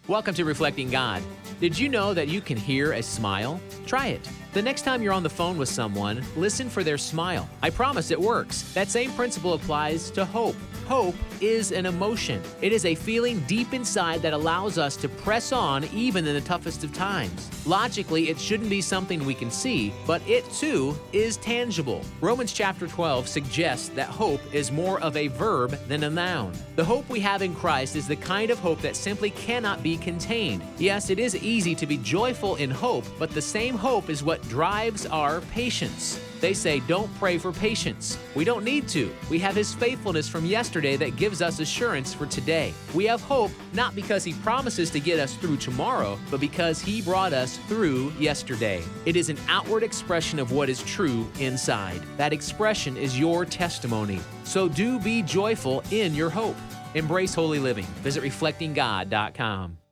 Welcome to Reflecting God. Did you know that you can hear a smile? Try it. The next time you're on the phone with someone, listen for their smile. I promise it works. That same principle applies to hope. Hope is an emotion. It is a feeling deep inside that allows us to press on even in the toughest of times. Logically, it shouldn't be something we can see, but it too is tangible. Romans chapter 12 suggests that hope is more of a verb than a noun. The hope we have in Christ is the kind of hope that simply cannot be contained. Yes, it is easy to be joyful in hope, but the same hope is what drives our patience. They say, don't pray for patience. We don't need to. We have His faithfulness from yesterday that gives us assurance for today. We have hope not because He promises to get us through tomorrow, but because He brought us through yesterday. It is an outward expression of what is true inside. That expression is your testimony. So do be joyful in your hope. Embrace holy living. Visit reflectinggod.com.